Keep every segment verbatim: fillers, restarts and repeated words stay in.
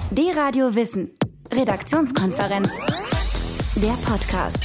D-Radio Wissen. Redaktionskonferenz. Der Podcast.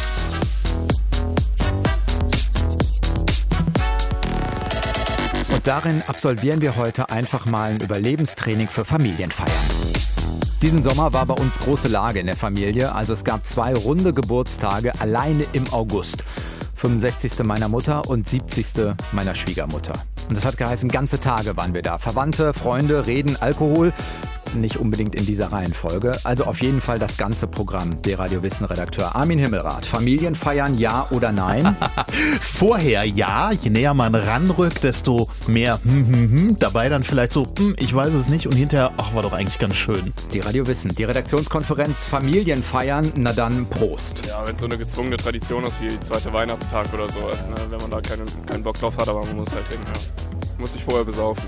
Und darin absolvieren wir heute einfach mal ein Überlebenstraining für Familienfeiern. Diesen Sommer war bei uns große Lage in der Familie, also es gab zwei runde Geburtstage alleine im August. fünfundsechzigste meiner Mutter und siebzigste meiner Schwiegermutter. Und das hat geheißen, ganze Tage waren wir da. Verwandte, Freunde, Reden, Alkohol. Nicht unbedingt in dieser Reihenfolge. Also auf jeden Fall das ganze Programm. D-Radio Wissen-Redakteur Armin Himmelrath. Familienfeiern, ja oder nein? Vorher ja. Je näher man ranrückt, desto mehr hm, hm, hm. Dabei dann vielleicht so, hm, ich weiß es nicht. Und hinterher, ach, war doch eigentlich ganz schön. D-Radio Wissen, die Redaktionskonferenz Familienfeiern. Na dann, Prost. Ja, wenn es so eine gezwungene Tradition ist wie zweiter Weihnachtstag oder sowas, ne? Wenn man da keinen, keinen Bock drauf hat, aber man muss halt hin, ja. Muss sich vorher besaufen.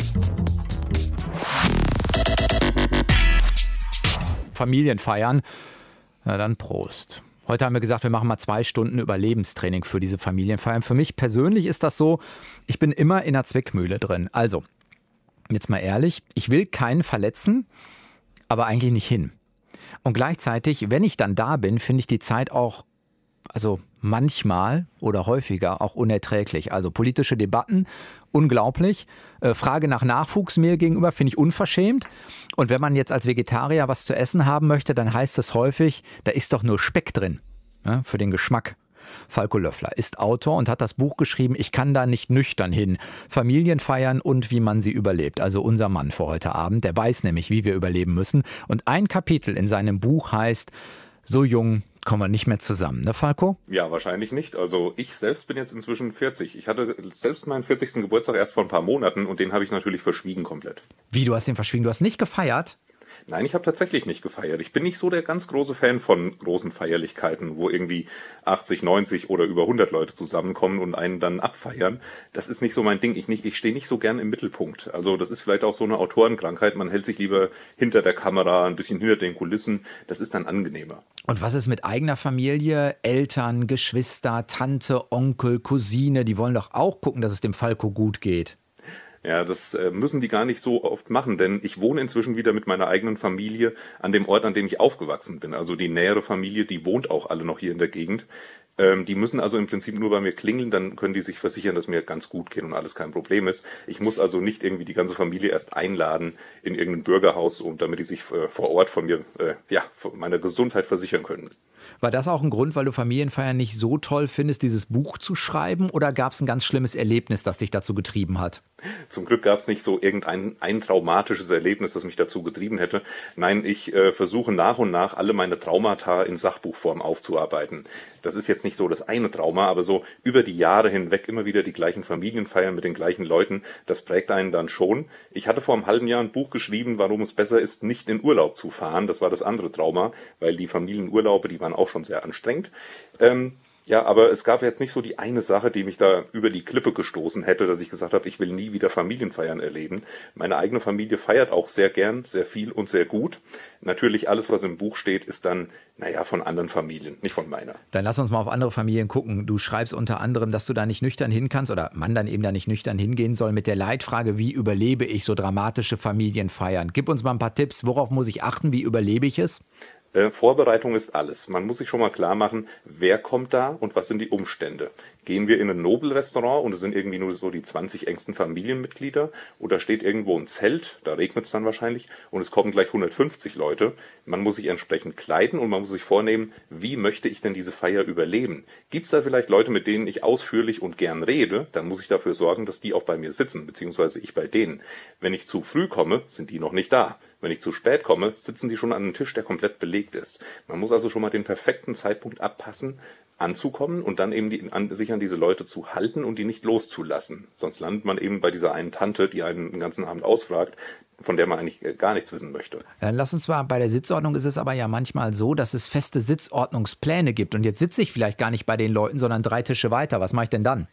Familienfeiern, na dann Prost. Heute haben wir gesagt, wir machen mal zwei Stunden Überlebenstraining für diese Familienfeiern. Für mich persönlich ist das so, ich bin immer in einer Zwickmühle drin. Also, jetzt mal ehrlich, ich will keinen verletzen, aber eigentlich nicht hin. Und gleichzeitig, wenn ich dann da bin, finde ich die Zeit auch, also manchmal oder häufiger auch unerträglich. Also politische Debatten, unglaublich. Äh, Frage nach Nachwuchs mir gegenüber finde ich unverschämt. Und wenn man jetzt als Vegetarier was zu essen haben möchte, dann heißt es häufig, da ist doch nur Speck drin, ja, für den Geschmack. Falko Löffler ist Autor und hat das Buch geschrieben, Ich kann da nicht nüchtern hin. Familienfeiern und wie man sie überlebt. Also unser Mann für heute Abend, der weiß nämlich, wie wir überleben müssen. Und ein Kapitel in seinem Buch heißt, so jung kommen wir nicht mehr zusammen, ne Falko? Ja, wahrscheinlich nicht. Also ich selbst bin jetzt inzwischen vierzig. Ich hatte selbst meinen vierzigsten Geburtstag erst vor ein paar Monaten und den habe ich natürlich verschwiegen komplett. Wie, du hast den verschwiegen? Du hast nicht gefeiert? Nein, ich habe tatsächlich nicht gefeiert. Ich bin nicht so der ganz große Fan von großen Feierlichkeiten, wo irgendwie achtzig, neunzig oder über hundert Leute zusammenkommen und einen dann abfeiern. Das ist nicht so mein Ding. Ich, nicht, ich stehe nicht so gern im Mittelpunkt. Also das ist vielleicht auch so eine Autorenkrankheit. Man hält sich lieber hinter der Kamera, ein bisschen hinter den Kulissen. Das ist dann angenehmer. Und was ist mit eigener Familie? Eltern, Geschwister, Tante, Onkel, Cousine, die wollen doch auch gucken, dass es dem Falko gut geht. Ja, das äh, müssen die gar nicht so oft machen, denn ich wohne inzwischen wieder mit meiner eigenen Familie an dem Ort, an dem ich aufgewachsen bin. Also die nähere Familie, die wohnt auch alle noch hier in der Gegend. Ähm, die müssen also im Prinzip nur bei mir klingeln, dann können die sich versichern, dass mir ganz gut geht und alles kein Problem ist. Ich muss also nicht irgendwie die ganze Familie erst einladen in irgendein Bürgerhaus, um damit die sich äh, vor Ort von mir, äh, ja, von meiner Gesundheit versichern können. War das auch ein Grund, weil du Familienfeiern nicht so toll findest, dieses Buch zu schreiben? Oder gab es ein ganz schlimmes Erlebnis, das dich dazu getrieben hat? Zum Glück gab es nicht so irgendein ein traumatisches Erlebnis, das mich dazu getrieben hätte. Nein, ich äh, versuche nach und nach alle meine Traumata in Sachbuchform aufzuarbeiten. Das ist jetzt nicht so das eine Trauma, aber so über die Jahre hinweg immer wieder die gleichen Familienfeiern mit den gleichen Leuten, das prägt einen dann schon. Ich hatte vor einem halben Jahr ein Buch geschrieben, warum es besser ist, nicht in Urlaub zu fahren. Das war das andere Trauma, weil die Familienurlaube, die waren auch schon sehr anstrengend. Ähm, Ja, aber es gab jetzt nicht so die eine Sache, die mich da über die Klippe gestoßen hätte, dass ich gesagt habe, ich will nie wieder Familienfeiern erleben. Meine eigene Familie feiert auch sehr gern, sehr viel und sehr gut. Natürlich alles, was im Buch steht, ist dann, naja, von anderen Familien, nicht von meiner. Dann lass uns mal auf andere Familien gucken. Du schreibst unter anderem, dass du da nicht nüchtern hin kannst oder man dann eben da nicht nüchtern hingehen soll mit der Leitfrage, wie überlebe ich so dramatische Familienfeiern? Gib uns mal ein paar Tipps, worauf muss ich achten, wie überlebe ich es? Äh, Vorbereitung ist alles. Man muss sich schon mal klar machen, wer kommt da und was sind die Umstände. Gehen wir in ein Nobelrestaurant und es sind irgendwie nur so die zwanzig engsten Familienmitglieder oder steht irgendwo ein Zelt, da regnet es dann wahrscheinlich und es kommen gleich hundertfünfzig Leute. Man muss sich entsprechend kleiden und man muss sich vornehmen, wie möchte ich denn diese Feier überleben? Gibt es da vielleicht Leute, mit denen ich ausführlich und gern rede? Dann muss ich dafür sorgen, dass die auch bei mir sitzen, beziehungsweise ich bei denen. Wenn ich zu früh komme, sind die noch nicht da. Wenn ich zu spät komme, sitzen die schon an einem Tisch, der komplett belegt ist. Man muss also schon mal den perfekten Zeitpunkt abpassen, anzukommen und dann eben die, an, sich an diese Leute zu halten und die nicht loszulassen. Sonst landet man eben bei dieser einen Tante, die einen den ganzen Abend ausfragt, von der man eigentlich gar nichts wissen möchte. Dann lass uns zwar, bei der Sitzordnung ist es aber ja manchmal so, dass es feste Sitzordnungspläne gibt und jetzt sitze ich vielleicht gar nicht bei den Leuten, sondern drei Tische weiter. Was mache ich denn dann?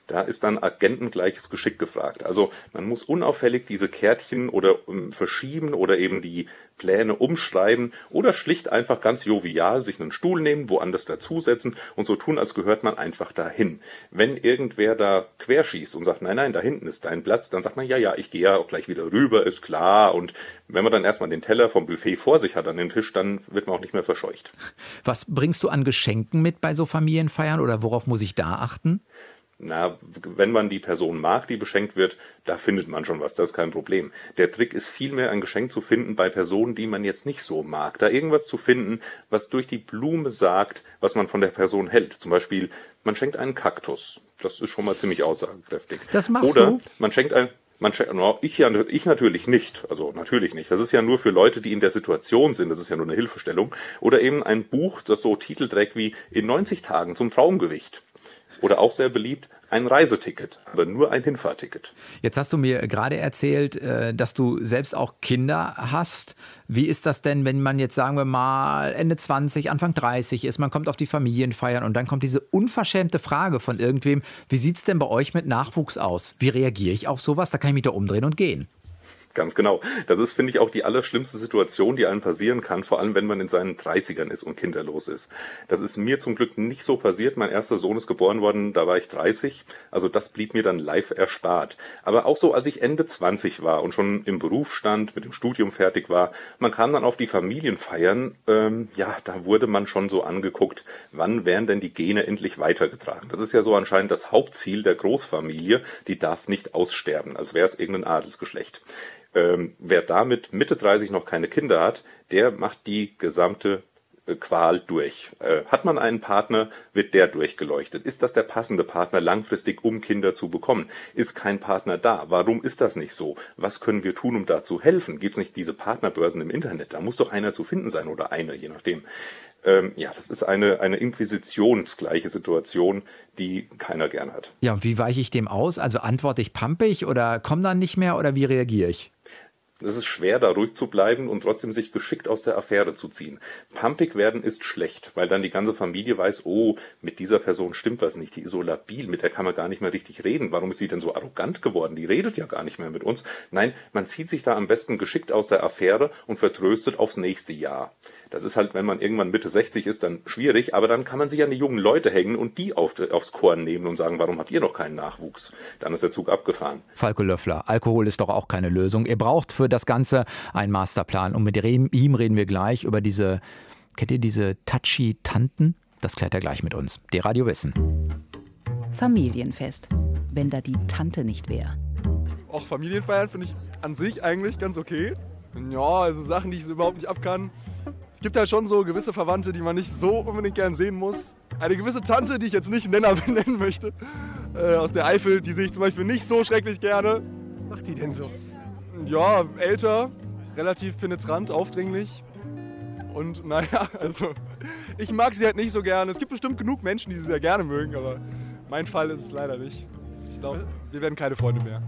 Da ist dann agentengleiches Geschick gefragt. Also man muss unauffällig diese Kärtchen oder ähm, verschieben oder eben die Pläne umschreiben oder schlicht einfach ganz jovial sich einen Stuhl nehmen, woanders dazusetzen und so tun, als gehört man einfach dahin. Wenn irgendwer da querschießt und sagt, nein, nein, da hinten ist dein Platz, dann sagt man, ja, ja, ich gehe ja auch gleich wieder rüber, ist klar. Und wenn man dann erstmal den Teller vom Buffet vor sich hat an den Tisch, dann wird man auch nicht mehr verscheucht. Was bringst du an Geschenken mit bei so Familienfeiern oder worauf muss ich da achten? Na, wenn man die Person mag, die beschenkt wird, da findet man schon was, das ist kein Problem. Der Trick ist vielmehr, ein Geschenk zu finden bei Personen, die man jetzt nicht so mag. Da irgendwas zu finden, was durch die Blume sagt, was man von der Person hält. Zum Beispiel, man schenkt einen Kaktus. Das ist schon mal ziemlich aussagekräftig. Das machst Oder du? man schenkt ein... Man, ich, ja, ich natürlich nicht, also natürlich nicht. Das ist ja nur für Leute, die in der Situation sind, das ist ja nur eine Hilfestellung. Oder eben ein Buch, das so Titel trägt wie in neunzig Tagen zum Traumgewicht. Oder auch sehr beliebt, ein Reiseticket, aber nur ein Hinfahrticket. Jetzt hast du mir gerade erzählt, dass du selbst auch Kinder hast. Wie ist das denn, wenn man jetzt, sagen wir mal, Ende zwanzig, Anfang dreißig ist, man kommt auf die Familienfeiern und dann kommt diese unverschämte Frage von irgendwem, wie sieht es denn bei euch mit Nachwuchs aus? Wie reagiere ich auf sowas? Da kann ich mich doch umdrehen und gehen. Ganz genau. Das ist, finde ich, auch die allerschlimmste Situation, die einem passieren kann, vor allem wenn man in seinen dreißigern ist und kinderlos ist. Das ist mir zum Glück nicht so passiert. Mein erster Sohn ist geboren worden, da war ich dreißig. Also das blieb mir dann live erspart. Aber auch so, als ich Ende zwanzig war und schon im Beruf stand, mit dem Studium fertig war, man kam dann auf die Familienfeiern, ähm, ja, da wurde man schon so angeguckt, wann werden denn die Gene endlich weitergetragen. Das ist ja so anscheinend das Hauptziel der Großfamilie, die darf nicht aussterben, als wäre es irgendein Adelsgeschlecht. Ähm, wer damit Mitte dreißig noch keine Kinder hat, der macht die gesamte äh, Qual durch. Äh, hat man einen Partner, wird der durchgeleuchtet. Ist das der passende Partner langfristig, um Kinder zu bekommen? Ist kein Partner da? Warum ist das nicht so? Was können wir tun, um da zu helfen? Gibt es nicht diese Partnerbörsen im Internet? Da muss doch einer zu finden sein oder eine, je nachdem. Ähm, ja, das ist eine, eine inquisitionsgleiche Situation, die keiner gern hat. Ja, und wie weiche ich dem aus? Also antworte ich pampig oder komme dann nicht mehr oder wie reagiere ich? Es ist schwer, da ruhig zu bleiben und trotzdem sich geschickt aus der Affäre zu ziehen. Pampig werden ist schlecht, weil dann die ganze Familie weiß, oh, mit dieser Person stimmt was nicht, die ist so labil, mit der kann man gar nicht mehr richtig reden. Warum ist sie denn so arrogant geworden? Die redet ja gar nicht mehr mit uns. Nein, man zieht sich da am besten geschickt aus der Affäre und vertröstet aufs nächste Jahr. Das ist halt, wenn man irgendwann Mitte sechzig ist, dann schwierig, aber dann kann man sich an die jungen Leute hängen und die auf, aufs Korn nehmen und sagen, warum habt ihr noch keinen Nachwuchs? Dann ist der Zug abgefahren. Falco Löffler, Alkohol ist doch auch keine Lösung. Ihr braucht für das Ganze einen Masterplan und mit ihm reden wir gleich über diese, kennt ihr diese Touchy-Tanten? Das klärt er gleich mit uns. D-Radio Wissen. Familienfest, wenn da die Tante nicht wäre. Auch Familienfeiern finde ich an sich eigentlich ganz okay. Ja, also Sachen, die ich so überhaupt nicht ab kann. Es gibt halt schon so gewisse Verwandte, die man nicht so unbedingt gern sehen muss. Eine gewisse Tante, die ich jetzt nicht Nenner benennen möchte, äh, aus der Eifel, die sehe ich zum Beispiel nicht so schrecklich gerne. Was macht die denn so? Ja, älter, relativ penetrant, aufdringlich. Und naja, also ich mag sie halt nicht so gerne. Es gibt bestimmt genug Menschen, die sie sehr gerne mögen, aber mein Fall ist es leider nicht. Ich glaube, wir werden keine Freunde mehr.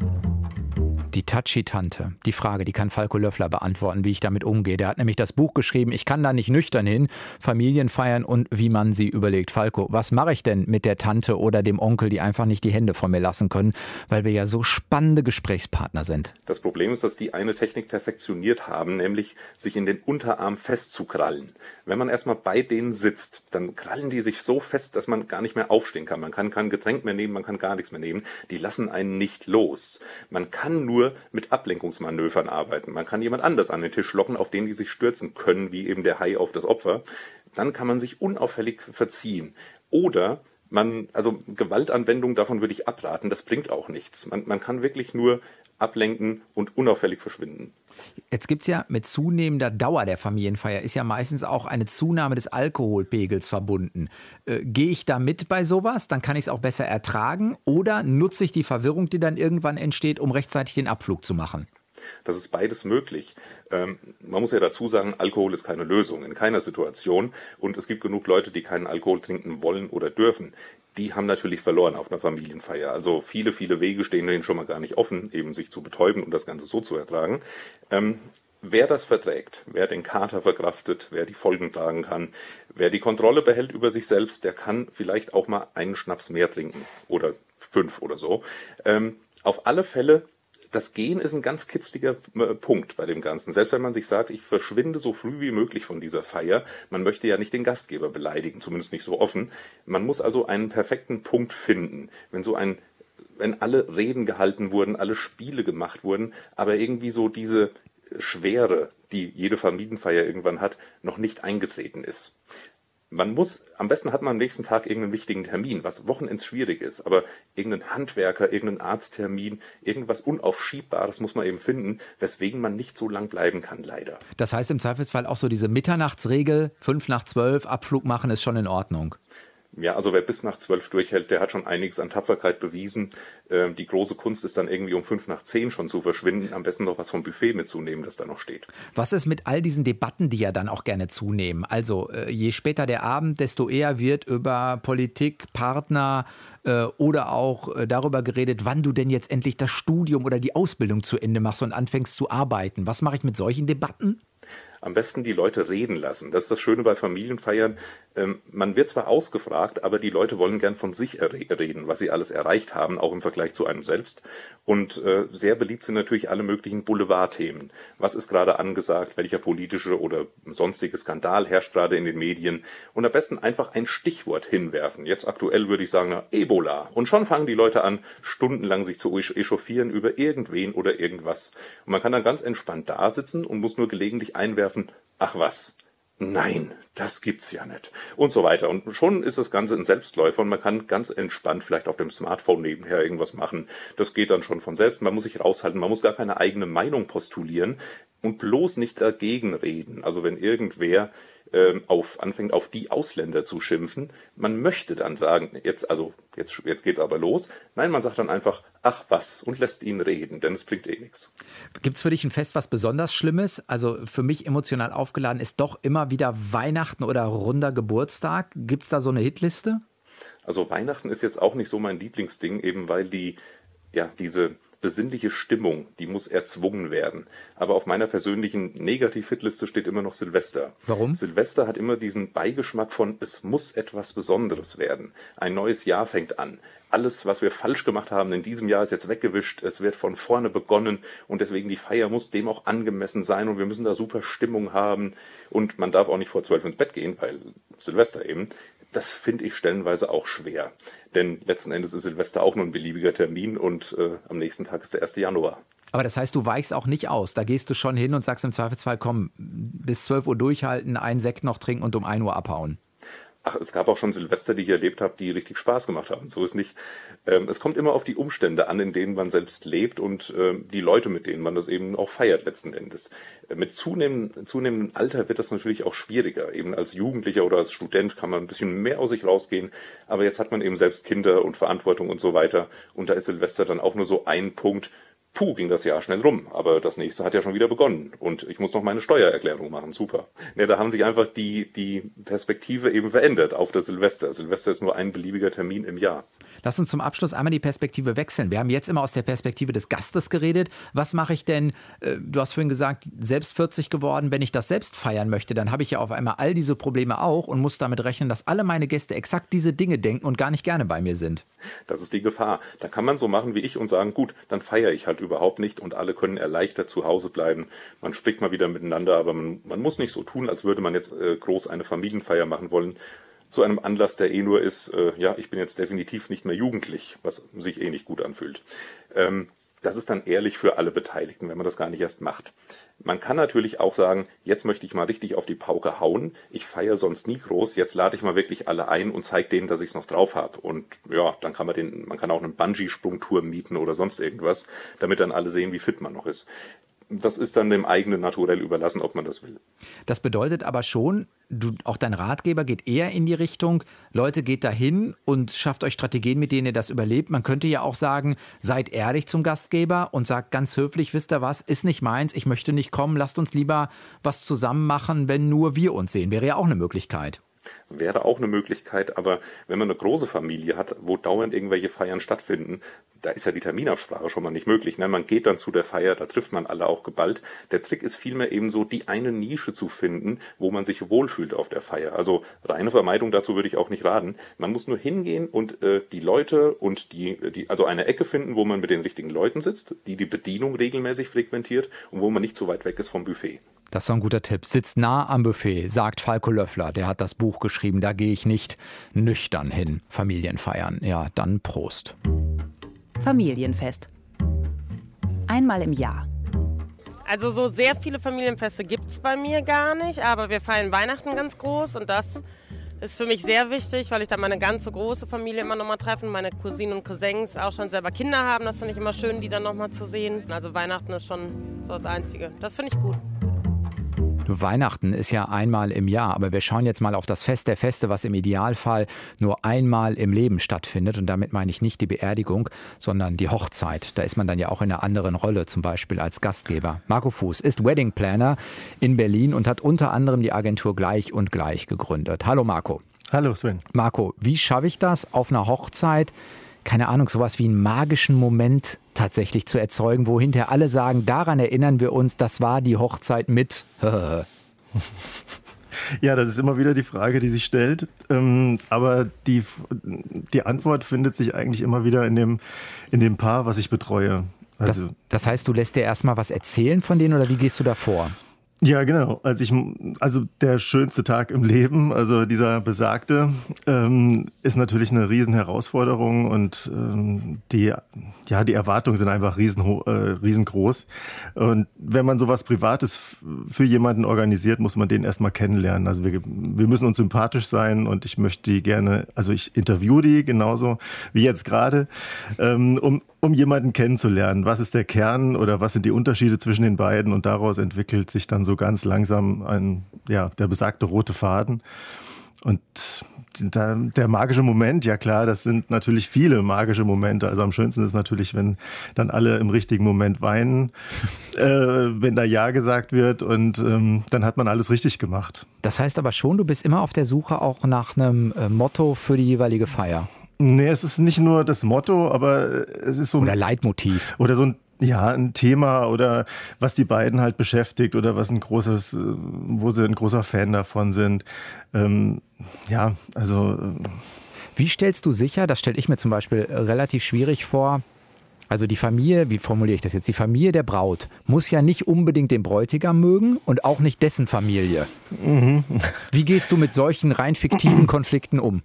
Die Touchy-Tante. Die Frage, die kann Falco Löffler beantworten, wie ich damit umgehe. Der hat nämlich das Buch geschrieben, ich kann da nicht nüchtern hin, Familienfeiern und wie man sie überlegt. Falco, was mache ich denn mit der Tante oder dem Onkel, die einfach nicht die Hände von mir lassen können, weil wir ja so spannende Gesprächspartner sind? Das Problem ist, dass die eine Technik perfektioniert haben, nämlich sich in den Unterarm festzukrallen. Wenn man erstmal bei denen sitzt, dann krallen die sich so fest, dass man gar nicht mehr aufstehen kann. Man kann kein Getränk mehr nehmen, man kann gar nichts mehr nehmen. Die lassen einen nicht los. Man kann nur mit Ablenkungsmanövern arbeiten. Man kann jemand anders an den Tisch locken, auf den die sich stürzen können, wie eben der Hai auf das Opfer. Dann kann man sich unauffällig verziehen. Oder man, also Gewaltanwendung, davon würde ich abraten, das bringt auch nichts. Man, man kann wirklich nur ablenken und unauffällig verschwinden. Jetzt gibt es ja mit zunehmender Dauer der Familienfeier ist ja meistens auch eine Zunahme des Alkoholpegels verbunden. Äh, Gehe ich da mit bei sowas, dann kann ich es auch besser ertragen, oder nutze ich die Verwirrung, die dann irgendwann entsteht, um rechtzeitig den Abflug zu machen? Das ist beides möglich. Ähm, man muss ja dazu sagen, Alkohol ist keine Lösung in keiner Situation. Und es gibt genug Leute, die keinen Alkohol trinken wollen oder dürfen. Die haben natürlich verloren auf einer Familienfeier. Also viele, viele Wege stehen denen schon mal gar nicht offen, eben sich zu betäuben und das Ganze so zu ertragen. Ähm, wer das verträgt, wer den Kater verkraftet, wer die Folgen tragen kann, wer die Kontrolle behält über sich selbst, der kann vielleicht auch mal einen Schnaps mehr trinken oder fünf oder so. Ähm, auf alle Fälle, das Gehen ist ein ganz kitzliger äh, Punkt bei dem Ganzen. Selbst wenn man sich sagt, ich verschwinde so früh wie möglich von dieser Feier, man möchte ja nicht den Gastgeber beleidigen, zumindest nicht so offen. Man muss also einen perfekten Punkt finden. Wenn so ein, wenn alle Reden gehalten wurden, alle Spiele gemacht wurden, aber irgendwie so diese Schwere, die jede Familienfeier irgendwann hat, noch nicht eingetreten ist. Man muss, am besten hat man am nächsten Tag irgendeinen wichtigen Termin, was Wochenends schwierig ist, aber irgendeinen Handwerker, irgendeinen Arzttermin, irgendwas Unaufschiebbares muss man eben finden, weswegen man nicht so lang bleiben kann, leider. Das heißt im Zweifelsfall auch so diese Mitternachtsregel, fünf nach zwölf, Abflug machen ist schon in Ordnung. Ja, also wer bis nach zwölf durchhält, der hat schon einiges an Tapferkeit bewiesen. Ähm, die große Kunst ist dann irgendwie um fünf nach zehn schon zu verschwinden. Am besten noch was vom Buffet mitzunehmen, das da noch steht. Was ist mit all diesen Debatten, die ja dann auch gerne zunehmen? Also äh, je später der Abend, desto eher wird über Politik, Partner äh, oder auch äh, darüber geredet, wann du denn jetzt endlich das Studium oder die Ausbildung zu Ende machst und anfängst zu arbeiten. Was mache ich mit solchen Debatten? Am besten die Leute reden lassen. Das ist das Schöne bei Familienfeiern. Ähm, man wird zwar ausgefragt, aber die Leute wollen gern von sich er- reden, was sie alles erreicht haben, auch im Vergleich zu einem selbst. Und äh, sehr beliebt sind natürlich alle möglichen Boulevardthemen. Was ist gerade angesagt? Welcher politische oder sonstige Skandal herrscht gerade in den Medien? Und am besten einfach ein Stichwort hinwerfen. Jetzt aktuell würde ich sagen, na, Ebola. Und schon fangen die Leute an, stundenlang sich zu echauffieren über irgendwen oder irgendwas. Und man kann dann ganz entspannt da sitzen und muss nur gelegentlich einwerfen, ach was, nein, das gibt's ja nicht und so weiter. Und schon ist das Ganze ein Selbstläufer und man kann ganz entspannt vielleicht auf dem Smartphone nebenher irgendwas machen. Das geht dann schon von selbst. Man muss sich raushalten, man muss gar keine eigene Meinung postulieren und bloß nicht dagegen reden. Also wenn irgendwer ähm, auf, anfängt, auf die Ausländer zu schimpfen, man möchte dann sagen, jetzt, also jetzt, jetzt geht's aber los. Nein, man sagt dann einfach, ach was, und lässt ihn reden, denn es bringt eh nichts. Gibt es für dich ein Fest, was besonders Schlimmes? Also für mich emotional aufgeladen ist doch immer wieder Weihnachten oder runder Geburtstag. Gibt es da so eine Hitliste? Also Weihnachten ist jetzt auch nicht so mein Lieblingsding, eben weil die, ja, diese besinnliche Stimmung, die muss erzwungen werden. Aber auf meiner persönlichen Negativ-Hitliste steht immer noch Silvester. Warum? Silvester hat immer diesen Beigeschmack von, es muss etwas Besonderes werden. Ein neues Jahr fängt an. Alles, was wir falsch gemacht haben in diesem Jahr, ist jetzt weggewischt. Es wird von vorne begonnen und deswegen die Feier muss dem auch angemessen sein und wir müssen da super Stimmung haben. Und man darf auch nicht vor zwölf ins Bett gehen, weil Silvester eben. Das finde ich stellenweise auch schwer. Denn letzten Endes ist Silvester auch nur ein beliebiger Termin und äh, am nächsten Tag ist der erste Januar. Aber das heißt, du weichst auch nicht aus. Da gehst du schon hin und sagst im Zweifelsfall, komm, bis zwölf Uhr durchhalten, einen Sekt noch trinken und um ein Uhr abhauen. Ach, es gab auch schon Silvester, die ich erlebt habe, die richtig Spaß gemacht haben. So ist nicht. Ähm, es kommt immer auf die Umstände an, in denen man selbst lebt und ähm, die Leute, mit denen man das eben auch feiert letzten Endes. Äh, mit zunehmendem, zunehmendem Alter wird das natürlich auch schwieriger. Eben als Jugendlicher oder als Student kann man ein bisschen mehr aus sich rausgehen. Aber jetzt hat man eben selbst Kinder und Verantwortung und so weiter. Und da ist Silvester dann auch nur so ein Punkt. Puh, ging das Jahr schnell rum, aber das nächste hat ja schon wieder begonnen und ich muss noch meine Steuererklärung machen, super. Ja, da haben sich einfach die, die Perspektive eben verändert auf das Silvester. Silvester ist nur ein beliebiger Termin im Jahr. Lass uns zum Abschluss einmal die Perspektive wechseln. Wir haben jetzt immer aus der Perspektive des Gastes geredet. Was mache ich denn, äh, du hast vorhin gesagt, selbst vierzig geworden, wenn ich das selbst feiern möchte, dann habe ich ja auf einmal all diese Probleme auch und muss damit rechnen, dass alle meine Gäste exakt diese Dinge denken und gar nicht gerne bei mir sind. Das ist die Gefahr. Da kann man so machen wie ich und sagen, gut, dann feiere ich halt überhaupt nicht und alle können erleichtert zu Hause bleiben. Man spricht mal wieder miteinander, aber man, man muss nicht so tun, als würde man jetzt äh, groß eine Familienfeier machen wollen. Zu einem Anlass, der eh nur ist, äh, ja, ich bin jetzt definitiv nicht mehr jugendlich, was sich eh nicht gut anfühlt. Ähm, das ist dann ehrlich für alle Beteiligten, wenn man das gar nicht erst macht. Man kann natürlich auch sagen, jetzt möchte ich mal richtig auf die Pauke hauen. Ich feiere sonst nie groß. Jetzt lade ich mal wirklich alle ein und zeige denen, dass ich es noch drauf habe. Und ja, dann kann man den, man kann auch einen Bungee-Sprungturm mieten oder sonst irgendwas, damit dann alle sehen, wie fit man noch ist. Das ist dann dem eigenen Naturell überlassen, ob man das will. Das bedeutet aber schon, du, auch dein Ratgeber geht eher in die Richtung, Leute, geht dahin und schafft euch Strategien, mit denen ihr das überlebt. Man könnte ja auch sagen, seid ehrlich zum Gastgeber und sagt ganz höflich, wisst ihr was, ist nicht meins, ich möchte nicht kommen, lasst uns lieber was zusammen machen, wenn nur wir uns sehen. Wäre ja auch eine Möglichkeit. Wäre auch eine Möglichkeit, aber wenn man eine große Familie hat, wo dauernd irgendwelche Feiern stattfinden, da ist ja die Terminabsprache schon mal nicht möglich. Ne? Man geht dann zu der Feier, da trifft man alle auch geballt. Der Trick ist vielmehr eben so, die eine Nische zu finden, wo man sich wohlfühlt auf der Feier. Also reine Vermeidung dazu würde ich auch nicht raten. Man muss nur hingehen und äh, die Leute und die, die, also eine Ecke finden, wo man mit den richtigen Leuten sitzt, die die Bedienung regelmäßig frequentiert und wo man nicht zu weit weg ist vom Buffet. Das ist so ein guter Tipp. Sitzt nah am Buffet, sagt Falco Löffler. Der hat das Buch geschrieben, da gehe ich nicht nüchtern hin. Familienfeiern. Ja, dann Prost. Familienfest. Einmal im Jahr. Also so sehr viele Familienfeste gibt es bei mir gar nicht, aber wir feiern Weihnachten ganz groß und das ist für mich sehr wichtig, weil ich da meine ganze große Familie immer noch mal treffen. Meine Cousinen und Cousins auch schon selber Kinder haben, das finde ich immer schön, die dann noch mal zu sehen. Also Weihnachten ist schon so das Einzige. Das finde ich gut. Weihnachten ist ja einmal im Jahr, aber wir schauen jetzt mal auf das Fest der Feste, was im Idealfall nur einmal im Leben stattfindet. Und damit meine ich nicht die Beerdigung, sondern die Hochzeit. Da ist man dann ja auch in einer anderen Rolle, zum Beispiel als Gastgeber. Marco Fuß ist Wedding Planner in Berlin und hat unter anderem die Agentur Gleich und Gleich gegründet. Hallo Marco. Hallo Sven. Marco, wie schaffe ich das auf einer Hochzeit, keine Ahnung, sowas wie einen magischen Moment tatsächlich zu erzeugen, wo hinterher alle sagen, daran erinnern wir uns, das war die Hochzeit mit. Ja, das ist immer wieder die Frage, die sich stellt. Ähm, aber die, die Antwort findet sich eigentlich immer wieder in dem, in dem Paar, was ich betreue. Also, das, das heißt, du lässt dir erstmal was erzählen von denen oder wie gehst du da vor? Ja, genau. Also, ich, also der schönste Tag im Leben, also dieser besagte, ähm, ist natürlich eine Riesenherausforderung und ähm, die, ja, die Erwartungen sind einfach riesen, äh, riesengroß. Und wenn man sowas Privates für jemanden organisiert, muss man den erstmal kennenlernen. Also wir, wir müssen uns sympathisch sein und ich möchte die gerne, also ich interviewe die genauso wie jetzt gerade, ähm, um um jemanden kennenzulernen. Was ist der Kern oder was sind die Unterschiede zwischen den beiden? Und daraus entwickelt sich dann so ganz langsam ein, ja, der besagte rote Faden. Und der, der magische Moment, ja klar, das sind natürlich viele magische Momente. Also am schönsten ist natürlich, wenn dann alle im richtigen Moment weinen, äh, wenn da Ja gesagt wird und ähm, dann hat man alles richtig gemacht. Das heißt aber schon, du bist immer auf der Suche auch nach einem äh, Motto für die jeweilige Feier. Nee, es ist nicht nur das Motto, aber es ist so ein... Oder Leitmotiv. Oder so ein, ja, ein Thema oder was die beiden halt beschäftigt oder was ein großes, wo sie ein großer Fan davon sind. Ähm, ja, also... Wie stellst du sicher, das stelle ich mir zum Beispiel relativ schwierig vor, also die Familie, wie formuliere ich das jetzt, die Familie der Braut muss ja nicht unbedingt den Bräutigam mögen und auch nicht dessen Familie. Mhm. Wie gehst du mit solchen rein fiktiven Konflikten um?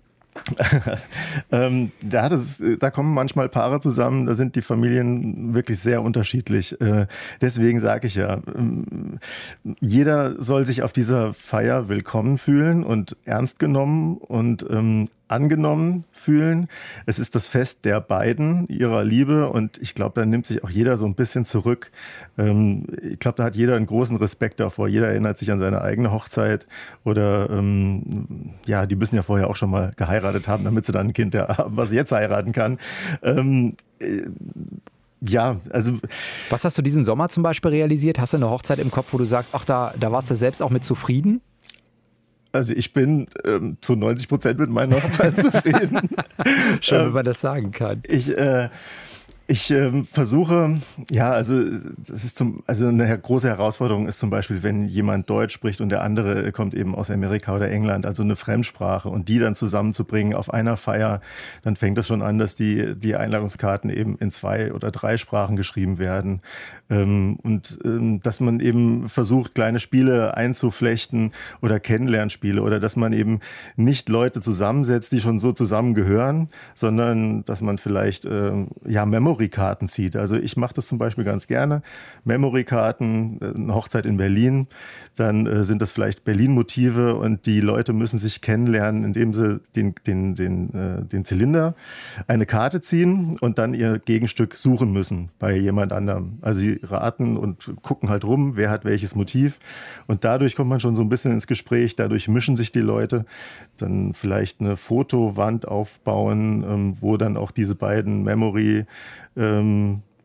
ähm, ja, das ist, da kommen manchmal Paare zusammen, da sind die Familien wirklich sehr unterschiedlich. Äh, deswegen sage ich ja, ähm, jeder soll sich auf dieser Feier willkommen fühlen und ernst genommen und ähm, angenommen fühlen. Es ist das Fest der beiden, ihrer Liebe und ich glaube, da nimmt sich auch jeder so ein bisschen zurück. Ähm, ich glaube, da hat jeder einen großen Respekt davor. Jeder erinnert sich an seine eigene Hochzeit oder ähm, ja, die müssen ja vorher auch schon mal geheiratet haben, damit sie dann ein Kind haben, was jetzt heiraten kann. Ähm, äh, Ja, also... Was hast du diesen Sommer zum Beispiel realisiert? Hast du eine Hochzeit im Kopf, wo du sagst, ach, da, da warst du selbst auch mit zufrieden? Also ich bin ähm, zu neunzig Prozent mit meiner Hochzeit zufrieden. Schön, wenn man das sagen kann. Ich, äh, ich äh, versuche, ja, also das ist zum, also eine große Herausforderung ist zum Beispiel, wenn jemand Deutsch spricht und der andere kommt eben aus Amerika oder England, also eine Fremdsprache und die dann zusammenzubringen auf einer Feier, dann fängt das schon an, dass die, die Einladungskarten eben in zwei oder drei Sprachen geschrieben werden. Ähm, und ähm, dass man eben versucht, kleine Spiele einzuflechten oder Kennenlernspiele oder dass man eben nicht Leute zusammensetzt, die schon so zusammengehören, sondern dass man vielleicht ähm, ja Memory-Karten zieht. Also ich mache das zum Beispiel ganz gerne. Memory-Karten, eine Hochzeit in Berlin, dann äh, sind das vielleicht Berlin-Motive und die Leute müssen sich kennenlernen, indem sie den, den, den, äh, den Zylinder, eine Karte ziehen und dann ihr Gegenstück suchen müssen bei jemand anderem. Also sie raten und gucken halt rum, wer hat welches Motiv. Und dadurch kommt man schon so ein bisschen ins Gespräch, dadurch mischen sich die Leute. Dann vielleicht eine Fotowand aufbauen, ähm, wo dann auch diese beiden Memory ähm,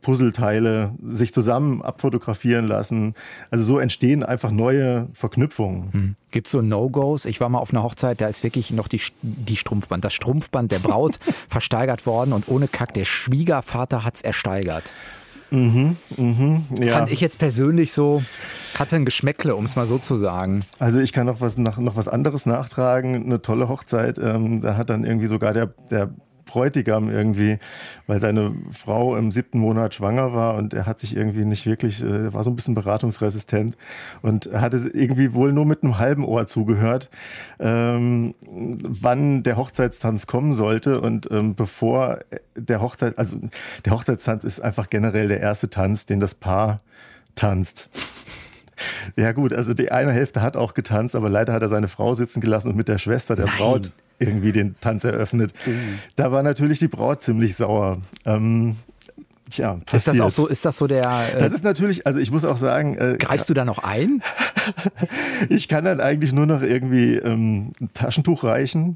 Puzzleteile sich zusammen abfotografieren lassen. Also so entstehen einfach neue Verknüpfungen. Hm. Gibt es so No-Gos? Ich war mal auf einer Hochzeit, da ist wirklich noch die, die Strumpfband, das Strumpfband der Braut versteigert worden und ohne Kack, der Schwiegervater hat es ersteigert. Mhm, mhm, ja. Fand ich jetzt persönlich so, hatte ein Geschmäckle, um es mal so zu sagen. Also ich kann noch was, noch, noch was anderes nachtragen, eine tolle Hochzeit, ähm, da hat dann irgendwie sogar der, der Bräutigam irgendwie, weil seine Frau im siebten Monat schwanger war und er hat sich irgendwie nicht wirklich, äh, war so ein bisschen beratungsresistent und er hatte irgendwie wohl nur mit einem halben Ohr zugehört, ähm, wann der Hochzeitstanz kommen sollte und ähm, bevor der Hochzeit, also der Hochzeitstanz ist einfach generell der erste Tanz, den das Paar tanzt. Ja gut, also die eine Hälfte hat auch getanzt, aber leider hat er seine Frau sitzen gelassen und mit der Schwester der Nein. Braut irgendwie den Tanz eröffnet. Uh. Da war natürlich die Braut ziemlich sauer. Ähm, tja, passiert. Ist das auch so, ist das so der... Äh, das ist natürlich, also ich muss auch sagen... Äh, greifst du da noch ein? Ich kann dann eigentlich nur noch irgendwie ähm, ein Taschentuch reichen.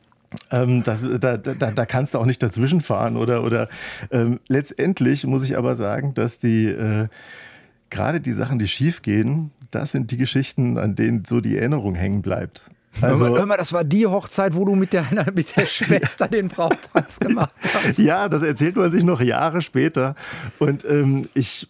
Ähm, das, da, da, da kannst du auch nicht dazwischen fahren. Oder, oder ähm, letztendlich muss ich aber sagen, dass die... Äh, gerade die Sachen, die schief gehen, das sind die Geschichten, an denen so die Erinnerung hängen bleibt. Also, hör mal, hör mal, das war die Hochzeit, wo du mit der, mit der Schwester den Brauttanz gemacht hast. Ja, das erzählt man sich noch Jahre später. Und ähm, ich...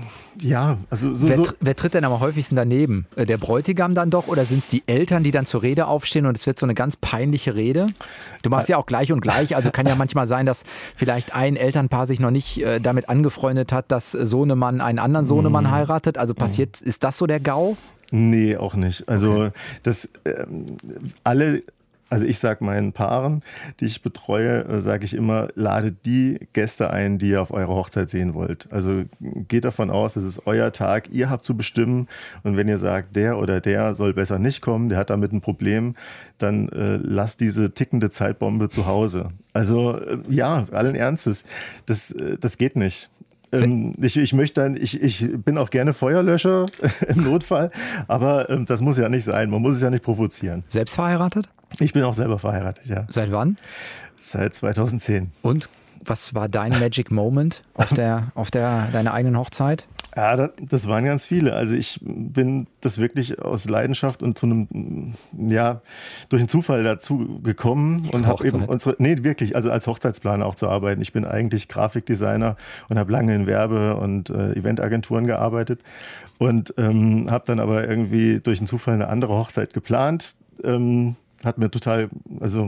Ja, also so, wer, so. wer tritt denn am häufigsten daneben? Der Bräutigam dann doch oder sind es die Eltern, die dann zur Rede aufstehen und es wird so eine ganz peinliche Rede? Du machst ja auch gleich und gleich, also kann ja manchmal sein, dass vielleicht ein Elternpaar sich noch nicht äh, damit angefreundet hat, dass Sohnemann einen anderen Sohnemann heiratet. Also passiert, ist das so der GAU? Nee, auch nicht. Also okay. das ähm, alle... Also ich sage meinen Paaren, die ich betreue, sage ich immer, ladet die Gäste ein, die ihr auf eurer Hochzeit sehen wollt. Also geht davon aus, das ist euer Tag, ihr habt zu bestimmen. Und wenn ihr sagt, der oder der soll besser nicht kommen, der hat damit ein Problem, dann äh, lasst diese tickende Zeitbombe zu Hause. Also äh, ja, allen Ernstes, das, äh, das geht nicht. Ähm, ich, ich möchte dann, ich, ich bin auch gerne Feuerlöscher im Notfall, aber ähm, das muss ja nicht sein. Man muss es ja nicht provozieren. Selbst verheiratet? Ich bin auch selber verheiratet, ja. Seit wann? Seit zweitauszehn. Und was war dein Magic Moment auf der, auf der, deiner eigenen Hochzeit? Ja, das, das waren ganz viele. Also ich bin das wirklich aus Leidenschaft und zu einem, ja, durch einen Zufall dazu gekommen und habe eben unsere, nee, wirklich, also als Hochzeitsplaner auch zu arbeiten. Ich bin eigentlich Grafikdesigner und habe lange in Werbe- und äh, Eventagenturen gearbeitet und ähm, habe dann aber irgendwie durch einen Zufall eine andere Hochzeit geplant. Ähm, hat mir total, also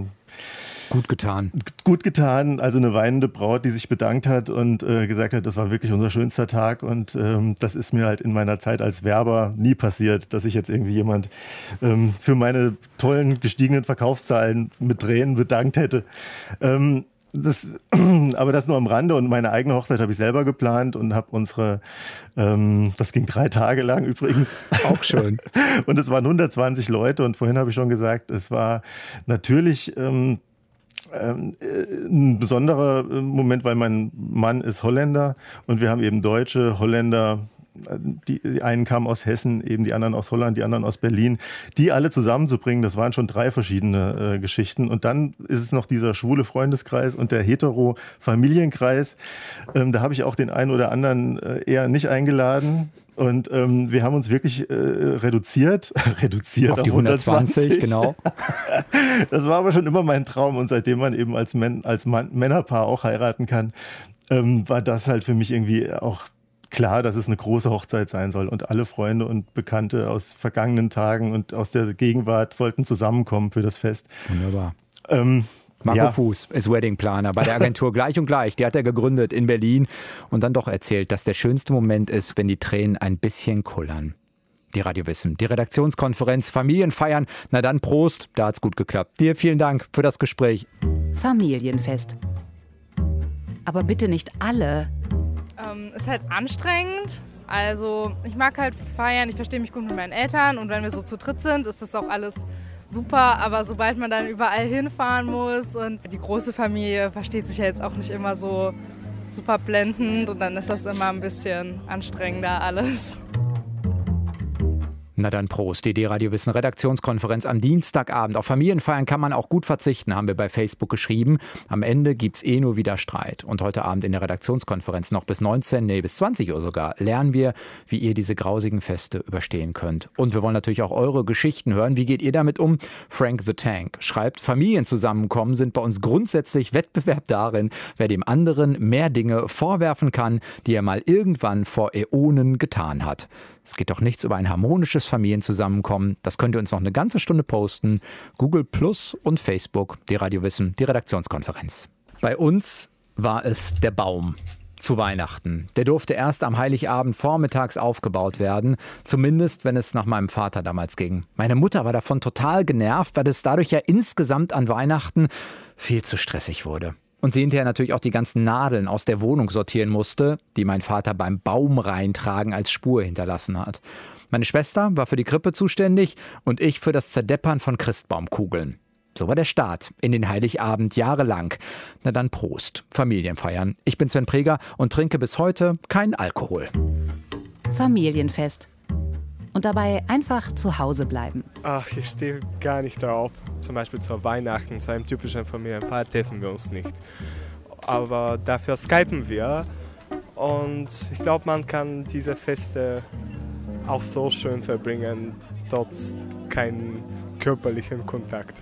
Gut getan. Gut getan, also eine weinende Braut, die sich bedankt hat und äh, gesagt hat, das war wirklich unser schönster Tag und ähm, das ist mir halt in meiner Zeit als Werber nie passiert, dass sich jetzt irgendwie jemand ähm, für meine tollen gestiegenen Verkaufszahlen mit Tränen bedankt hätte. Ähm, Das, aber das nur am Rande und meine eigene Hochzeit habe ich selber geplant und habe unsere, ähm, das ging drei Tage lang übrigens. Auch schön. Und es waren hundertzwanzig Leute und vorhin habe ich schon gesagt, es war natürlich ähm, ähm, ein besonderer Moment, weil mein Mann ist Holländer und wir haben eben Deutsche, Holländer, Die, die einen kamen aus Hessen, eben die anderen aus Holland, die anderen aus Berlin. Die alle zusammenzubringen, das waren schon drei verschiedene äh, Geschichten. Und dann ist es noch dieser schwule Freundeskreis und der hetero Familienkreis. Ähm, da habe ich auch den einen oder anderen äh, eher nicht eingeladen. Und ähm, wir haben uns wirklich äh, reduziert. reduziert auf die auf hundertzwanzig, genau. Das war aber schon immer mein Traum. Und seitdem man eben als, Män- als Mann- Männerpaar auch heiraten kann, ähm, war das halt für mich irgendwie auch klar, dass es eine große Hochzeit sein soll und alle Freunde und Bekannte aus vergangenen Tagen und aus der Gegenwart sollten zusammenkommen für das Fest. Wunderbar. Ähm, Marco ja. Fuß ist Weddingplaner bei der Agentur Gleich und Gleich. Die hat er gegründet in Berlin und dann doch erzählt, dass der schönste Moment ist, wenn die Tränen ein bisschen kullern. Die Radio Wissen, die Redaktionskonferenz, Familienfeiern. Na dann Prost, da hat's gut geklappt. Dir vielen Dank für das Gespräch. Familienfest. Aber bitte nicht alle. Ähm, ist halt anstrengend. Also ich mag halt feiern, ich verstehe mich gut mit meinen Eltern und wenn wir so zu dritt sind, ist das auch alles super. Aber sobald man dann überall hinfahren muss und die große Familie versteht sich ja jetzt auch nicht immer so super blendend und dann ist das immer ein bisschen anstrengender alles. Na dann Prost, die D-Radio Wissen Redaktionskonferenz am Dienstagabend. Auf Familienfeiern kann man auch gut verzichten, haben wir bei Facebook geschrieben. Am Ende gibt's eh nur wieder Streit. Und heute Abend in der Redaktionskonferenz noch bis neunzehn, nee, bis zwanzig Uhr sogar, lernen wir, wie ihr diese grausigen Feste überstehen könnt. Und wir wollen natürlich auch eure Geschichten hören. Wie geht ihr damit um? Frank the Tank schreibt, Familienzusammenkommen sind bei uns grundsätzlich Wettbewerb darin, wer dem anderen mehr Dinge vorwerfen kann, die er mal irgendwann vor Äonen getan hat. Es geht doch nichts über ein harmonisches Familienzusammenkommen. Das könnt ihr uns noch eine ganze Stunde posten. Google Plus und Facebook, D-Radio Wissen, die Redaktionskonferenz. Bei uns war es der Baum zu Weihnachten. Der durfte erst am Heiligabend vormittags aufgebaut werden. Zumindest, wenn es nach meinem Vater damals ging. Meine Mutter war davon total genervt, weil es dadurch ja insgesamt an Weihnachten viel zu stressig wurde. Und sie hinterher natürlich auch die ganzen Nadeln aus der Wohnung sortieren musste, die mein Vater beim Baum reintragen als Spur hinterlassen hat. Meine Schwester war für die Krippe zuständig und ich für das Zerdeppern von Christbaumkugeln. So war der Start in den Heiligabend jahrelang. Na dann Prost, Familienfeiern. Ich bin Sven Preger und trinke bis heute keinen Alkohol. Familienfest. Und dabei einfach zu Hause bleiben. Ach, ich stehe gar nicht drauf. Zum Beispiel zur Weihnachten, zu einem typischen Familienfeier treffen wir uns nicht. Aber dafür skypen wir. Und ich glaube, man kann diese Feste auch so schön verbringen, trotz keinen körperlichen Kontakt.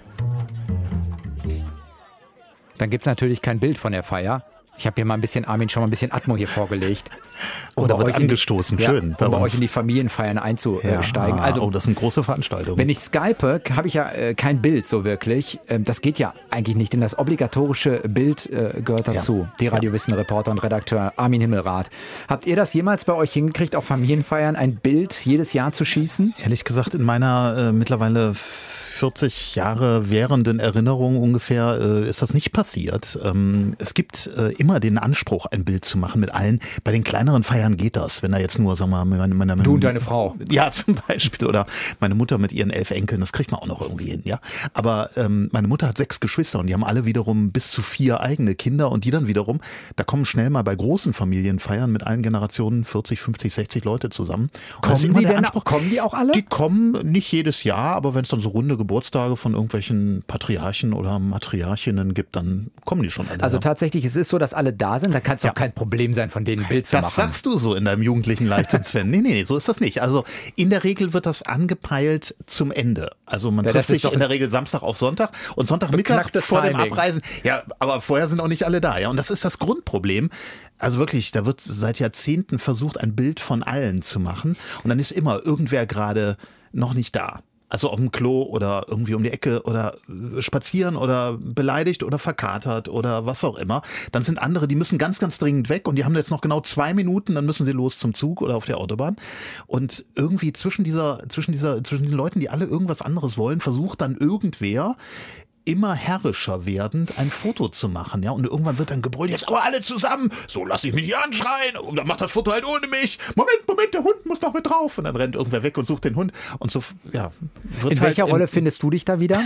Dann gibt es natürlich kein Bild von der Feier. Ich habe hier mal ein bisschen, Armin, schon mal ein bisschen Atmo hier vorgelegt. Um oh, da wird angestoßen, die, schön. Ja, um bei euch in die Familienfeiern einzusteigen. Ja, also, oh, das sind große Veranstaltungen. Wenn ich skype, habe ich ja äh, kein Bild so wirklich. Ähm, das geht ja eigentlich nicht, denn das obligatorische Bild äh, gehört dazu. Ja. D-Radio Wissen Reporter und Redakteur Armin Himmelrath. Habt ihr das jemals bei euch hingekriegt, auf Familienfeiern ein Bild jedes Jahr zu schießen? Ehrlich gesagt, in meiner äh, mittlerweile vierzig Jahre währenden Erinnerung ungefähr äh, ist das nicht passiert. Ähm, es gibt äh, immer den Anspruch, ein Bild zu machen mit allen. Bei den kleineren Feiern geht das, wenn da jetzt nur, sag mal, meine, meine, du und deine Frau. Ja, zum Beispiel. Oder meine Mutter mit ihren elf Enkeln, das kriegt man auch noch irgendwie hin, ja. Aber ähm, meine Mutter hat sechs Geschwister und die haben alle wiederum bis zu vier eigene Kinder und die dann wiederum, da kommen schnell mal bei großen Familienfeiern mit allen Generationen vierzig, fünfzig, sechzig Leute zusammen. Kommen die, denn auch, kommen die auch alle? Die kommen nicht jedes Jahr, aber wenn es dann so runde Geburtstage von irgendwelchen Patriarchen oder Matriarchinnen gibt, dann kommen die schon alle. Also tatsächlich, es ist so, dass alle da sind, da kann es ja auch kein Problem sein, von denen ein Bild zu machen. Das sagst du so in deinem jugendlichen Leichtsinn, Sven. Nee, nee, so ist das nicht. Also in der Regel wird das angepeilt zum Ende. Also man ja, trifft sich in der Regel Samstag auf Sonntag und Sonntagmittag vor dem Abreisen. Ja, aber vorher sind auch nicht alle da. Ja, und das ist das Grundproblem. Also wirklich, da wird seit Jahrzehnten versucht, ein Bild von allen zu machen. Und dann ist immer irgendwer gerade noch nicht da. Also auf dem Klo oder irgendwie um die Ecke oder spazieren oder beleidigt oder verkatert oder was auch immer. Dann sind andere, die müssen ganz, ganz dringend weg und die haben jetzt noch genau zwei Minuten, dann müssen sie los zum Zug oder auf der Autobahn. Und irgendwie zwischen dieser, zwischen dieser, zwischen den Leuten, die alle irgendwas anderes wollen, versucht dann irgendwer immer herrischer werdend ein Foto zu machen, ja, und irgendwann wird dann gebrüllt, jetzt aber alle zusammen, so lass ich mich hier anschreien, und dann macht das Foto halt ohne mich, Moment, Moment, der Hund muss noch mit drauf, und dann rennt irgendwer weg und sucht den Hund, und so, ja. In welcher halt Rolle findest du dich da wieder?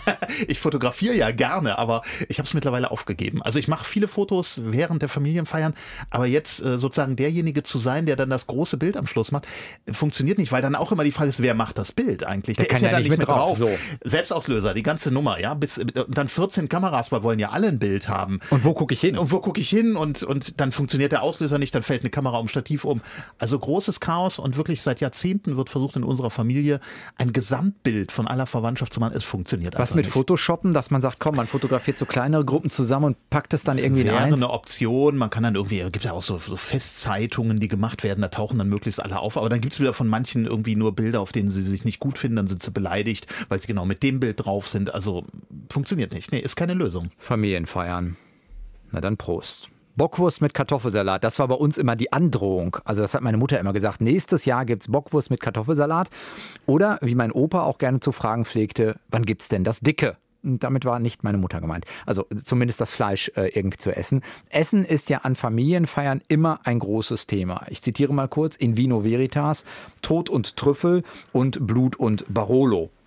Ich fotografiere ja gerne, aber ich habe es mittlerweile aufgegeben. Also ich mache viele Fotos während der Familienfeiern, aber jetzt äh, sozusagen derjenige zu sein, der dann das große Bild am Schluss macht, funktioniert nicht, weil dann auch immer die Frage ist, wer macht das Bild eigentlich? Der, der ist ja, ja da nicht mit drauf. drauf. So. Selbstauslöser, die ganze Nummer, ja, bis dann vierzehn Kameras, weil wollen ja alle ein Bild haben. Und wo gucke ich hin? Und wo gucke ich hin? Und, und dann funktioniert der Auslöser nicht, dann fällt eine Kamera um Stativ um. Also großes Chaos und wirklich seit Jahrzehnten wird versucht in unserer Familie ein Gesamtbild von aller Verwandtschaft zu machen. Es funktioniert einfach Was mit nicht. Photoshoppen, dass man sagt, komm, man fotografiert so kleinere Gruppen zusammen und packt es dann irgendwie in Wäre eins? eine Option. Man kann dann irgendwie, es gibt ja auch so, so Festzeitungen, die gemacht werden, da tauchen dann möglichst alle auf. Aber dann gibt es wieder von manchen irgendwie nur Bilder, auf denen sie sich nicht gut finden, dann sind sie beleidigt, weil sie genau mit dem Bild drauf sind. Also funktioniert nicht. Nee, ist keine Lösung. Familienfeiern. Na dann Prost. Bockwurst mit Kartoffelsalat, das war bei uns immer die Androhung. Also das hat meine Mutter immer gesagt, nächstes Jahr gibt's Bockwurst mit Kartoffelsalat. Oder, wie mein Opa auch gerne zu fragen pflegte, wann gibt's denn das Dicke? Und damit war nicht meine Mutter gemeint. Also zumindest das Fleisch äh, irgendwie zu essen. Essen ist ja an Familienfeiern immer ein großes Thema. Ich zitiere mal kurz, in vino veritas, Tod und Trüffel und Blut und Barolo.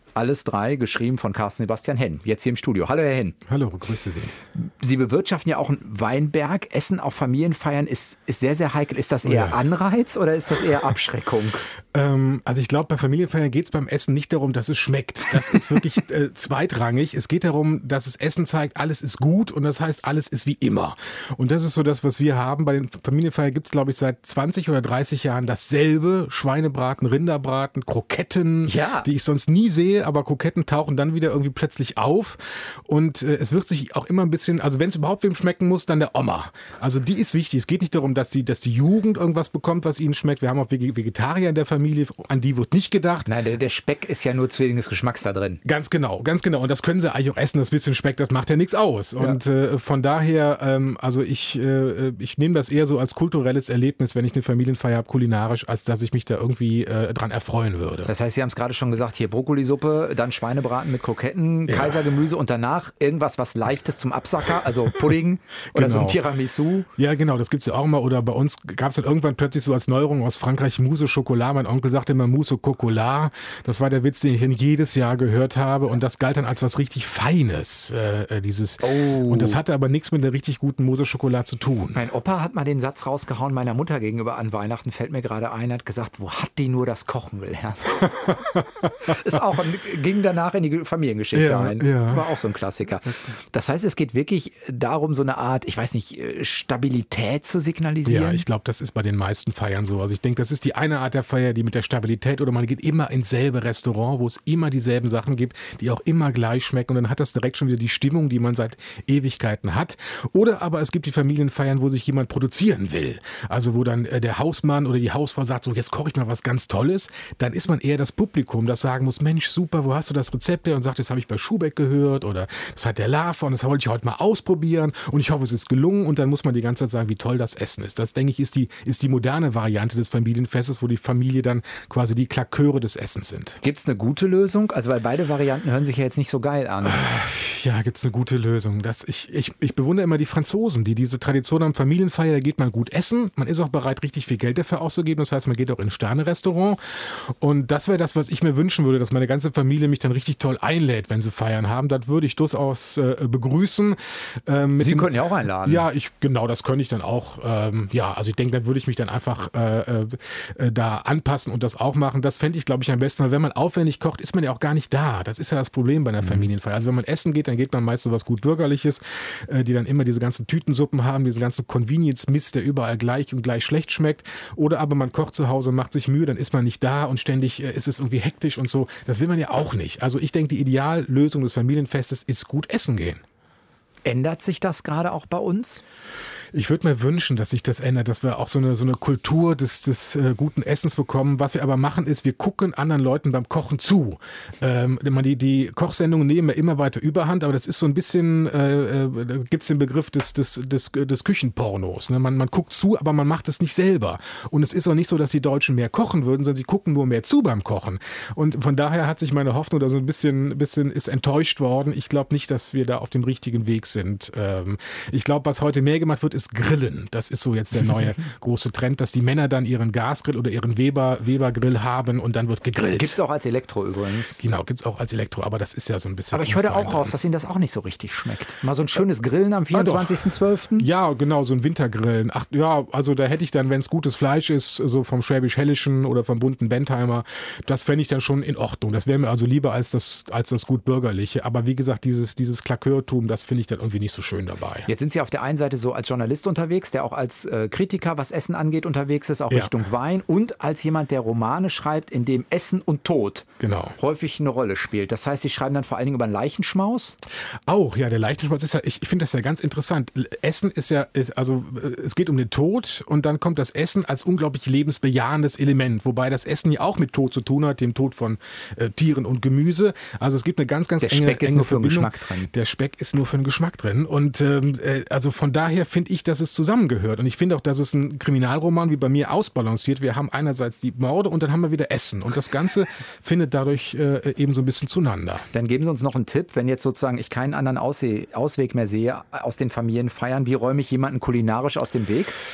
Alles drei geschrieben von Carsten Sebastian Henn, jetzt hier im Studio. Hallo Herr Henn. Hallo, grüße Sie. Sie bewirtschaften ja auch einen Weinberg. Essen auf Familienfeiern ist, ist sehr, sehr heikel. Ist das eher ja. Anreiz oder ist das eher Abschreckung? Ähm, also ich glaube, bei Familienfeiern geht es beim Essen nicht darum, dass es schmeckt. Das ist wirklich äh, zweitrangig. Es geht darum, dass das Essen zeigt, alles ist gut und das heißt, alles ist wie immer. Und das ist so das, was wir haben. Bei den Familienfeiern gibt es, glaube ich, seit zwanzig oder dreißig Jahren dasselbe. Schweinebraten, Rinderbraten, Kroketten, ja. die ich sonst nie sehe, aber Kroketten tauchen dann wieder irgendwie plötzlich auf. Und äh, es wird sich auch immer ein bisschen, also wenn es überhaupt wem schmecken muss, dann der Oma. Also die ist wichtig. Es geht nicht darum, dass die, dass die Jugend irgendwas bekommt, was ihnen schmeckt. Wir haben auch Vegetarier in der Familie, an die wird nicht gedacht. Nein, der, der Speck ist ja nur zu wenig des Geschmacks da drin. Ganz genau, ganz genau. Und das können sie eigentlich auch essen, das bisschen Speck, das macht ja nichts aus. Ja. Und äh, von daher, ähm, also ich, äh, ich nehme das eher so als kulturelles Erlebnis, wenn ich eine Familienfeier habe, kulinarisch, als dass ich mich da irgendwie äh, dran erfreuen würde. Das heißt, Sie haben es gerade schon gesagt, hier Brokkolisuppe, dann Schweinebraten mit Kroketten, ja. Kaisergemüse und danach irgendwas, was Leichtes zum Absacker, also Pudding oder genau. so ein Tiramisu. Ja, genau, das gibt es ja auch mal. Oder bei uns gab es dann irgendwann plötzlich so als Neuerung aus Frankreich Mousse au Chocolat. Mein Onkel sagte immer Mousse au Chocolat. Das war der Witz, den ich dann jedes Jahr gehört habe. Und das galt dann als was richtig Feines. Äh, dieses. Oh. Und das hatte aber nichts mit einer richtig guten Mousse au Chocolat zu tun. Mein Opa hat mal den Satz rausgehauen, meiner Mutter gegenüber an Weihnachten, fällt mir gerade ein, hat gesagt, wo hat die nur das Kochen will, Herr? Ist auch, ging danach in die Familiengeschichte ja, ein. Ja. War auch so ein Klassiker. Das heißt, es geht wirklich darum, so eine Art, ich weiß nicht, Stabilität zu signalisieren? Ja, ich glaube, das ist bei den meisten Feiern so. Also ich denke, das ist die eine Art der Feier, die mit der Stabilität, oder man geht immer ins selbe Restaurant, wo es immer dieselben Sachen gibt, die auch immer gleich schmecken, und dann hat das direkt schon wieder die Stimmung, die man seit Ewigkeiten hat. Oder aber es gibt die Familienfeiern, wo sich jemand produzieren will. Also wo dann der Hausmann oder die Hausfrau sagt, so jetzt koche ich mal was ganz Tolles. Dann ist man eher das Publikum, das sagen muss, Mensch, super, wo hast du das Rezept her? Und sagt, das habe ich bei Schubeck gehört oder das hat der Lava und das wollte ich heute mal ausprobieren und ich hoffe, es ist gelungen, und dann muss man die ganze Zeit sagen, wie toll das Essen ist. Das, denke ich, ist die, ist die moderne Variante des Familienfestes, wo die Familie dann quasi die Klaköre des Essens sind. Gibt es eine gute Lösung? Also weil beide Varianten hören sich ja jetzt nicht so geil an. Ja, gibt es eine gute Lösung. Das, ich, ich, ich bewundere immer die Franzosen, die diese Tradition haben, Familienfeier, da geht man gut essen, man ist auch bereit, richtig viel Geld dafür auszugeben, das heißt, man geht auch in ein Sterne-Restaurant, und das wäre das, was ich mir wünschen würde, dass meine ganze Familie mich dann richtig toll einlädt, wenn sie Feiern haben. Das würde ich durchaus äh, begrüßen. Ähm, mit Sie dem, können ja auch einladen. Ja, ich, genau, das könnte ich dann auch. Ähm, ja, also ich denke, dann würde ich mich dann einfach äh, äh, da anpassen und das auch machen. Das fände ich, glaube ich, am besten, weil wenn man aufwendig kocht, ist man ja auch gar nicht da. Das ist ja das Problem bei einer mhm. Familienfeier. Also wenn man essen geht, dann geht man meist so was gut Bürgerliches, äh, die dann immer diese ganzen Tütensuppen haben, diesen ganzen Convenience-Mist, der überall gleich und gleich schlecht schmeckt. Oder aber man kocht zu Hause, macht sich Mühe, dann ist man nicht da und ständig äh, ist es irgendwie hektisch und so. Das will man ja auch nicht. Also ich denke, die Ideallösung des Familienfestes ist gut essen gehen. Ändert sich das gerade auch bei uns? Ich würde mir wünschen, dass sich das ändert, dass wir auch so eine, so eine Kultur des, des äh, guten Essens bekommen. Was wir aber machen, ist, wir gucken anderen Leuten beim Kochen zu. Ähm, die, die Kochsendungen nehmen ja immer weiter überhand, aber das ist so ein bisschen, äh, da gibt es den Begriff des, des, des, des Küchenpornos. Ne? Man, man guckt zu, aber man macht es nicht selber. Und es ist auch nicht so, dass die Deutschen mehr kochen würden, sondern sie gucken nur mehr zu beim Kochen. Und von daher hat sich meine Hoffnung da so ein bisschen, bisschen ist enttäuscht worden. Ich glaube nicht, dass wir da auf dem richtigen Weg sind. Ähm, ich glaube, was heute mehr gemacht wird, ist Grillen. Das ist so jetzt der neue große Trend, dass die Männer dann ihren Gasgrill oder ihren Weber, Weber-Grill haben und dann wird gegrillt. Gibt es auch als Elektro übrigens. Genau, gibt es auch als Elektro, aber das ist ja so ein bisschen... Aber ich höre auch raus, dass Ihnen das auch nicht so richtig schmeckt. Mal so ein schönes Grillen am vierundzwanzigsten zwölften Ja, genau, so ein Wintergrillen. Ach ja, also da hätte ich dann, wenn es gutes Fleisch ist, so vom Schwäbisch-Hellischen oder vom bunten Bentheimer, das fände ich dann schon in Ordnung. Das wäre mir also lieber als das, als das gut Bürgerliche. Aber wie gesagt, dieses, dieses Klaköertum, das finde ich dann irgendwie nicht so schön dabei. Jetzt sind Sie auf der einen Seite so als Journalist unterwegs, der auch als äh, Kritiker, was Essen angeht, unterwegs ist, auch ja. Richtung Wein, und als jemand, der Romane schreibt, in dem Essen und Tod genau. häufig eine Rolle spielt. Das heißt, Sie schreiben dann vor allen Dingen über einen Leichenschmaus? Auch, ja, der Leichenschmaus ist ja, ich, ich finde das ja ganz interessant. Essen ist ja, ist, also es geht um den Tod, und dann kommt das Essen als unglaublich lebensbejahendes Element, wobei das Essen ja auch mit Tod zu tun hat, dem Tod von äh, Tieren und Gemüse. Also es gibt eine ganz, ganz der enge, Speck ist enge nur für den Verbindung. Geschmack drin. Der Speck ist nur für den Geschmack drin. Und ähm, also von daher finde ich, dass es zusammengehört. Und ich finde auch, dass es ein Kriminalroman wie bei mir ausbalanciert. Wir haben einerseits die Morde und dann haben wir wieder Essen. Und das Ganze findet dadurch äh, eben so ein bisschen zueinander. Dann geben Sie uns noch einen Tipp, wenn jetzt sozusagen ich keinen anderen Ausseh- Ausweg mehr sehe aus den Familienfeiern. Wie räume ich jemanden kulinarisch aus dem Weg?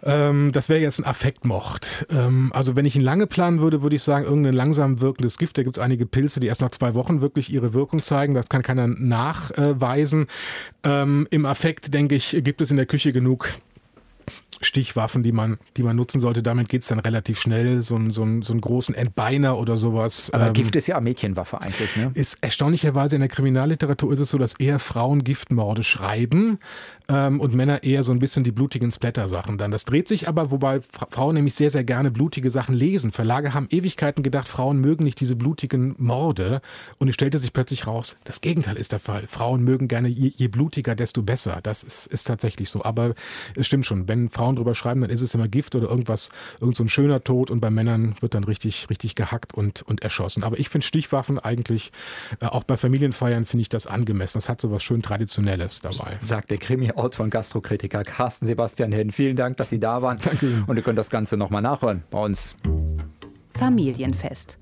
Ähm, das wäre jetzt ein Affektmord. Ähm, also wenn ich ihn lange planen würde, würde ich sagen, irgendein langsam wirkendes Gift. Da gibt es einige Pilze, die erst nach zwei Wochen wirklich ihre Wirkung zeigen. Das kann keiner nachweisen. Ähm, Im Affekt, denke ich, gibt es in der Küche genug Stichwaffen, die man, die man nutzen sollte. Damit geht es dann relativ schnell. So, ein, so, ein, so einen großen Entbeiner oder sowas. Aber ähm, Gift ist ja Mädchenwaffe eigentlich, ne? Ist erstaunlicherweise in der Kriminalliteratur ist es so, dass eher Frauen Giftmorde schreiben ähm, und Männer eher so ein bisschen die blutigen Splatter-Sachen dann. Das dreht sich aber, wobei Fra- Frauen nämlich sehr, sehr gerne blutige Sachen lesen. Verlage haben Ewigkeiten gedacht, Frauen mögen nicht diese blutigen Morde. Und es stellte sich plötzlich raus, das Gegenteil ist der Fall. Frauen mögen gerne, je, je blutiger, desto besser. Das ist, ist tatsächlich so. Aber es stimmt schon, wenn Frauen drüber schreiben, dann ist es immer Gift oder irgendwas, irgend so ein schöner Tod und bei Männern wird dann richtig, richtig gehackt und, und erschossen. Aber ich finde Stichwaffen eigentlich, äh, auch bei Familienfeiern finde ich das angemessen. Das hat so was schön Traditionelles dabei. Sagt der Krimi-Autor und Gastrokritiker Carsten Sebastian Henn. Vielen Dank, dass Sie da waren. Danke Ihnen. Und ihr könnt das Ganze nochmal nachhören bei uns. Familienfest.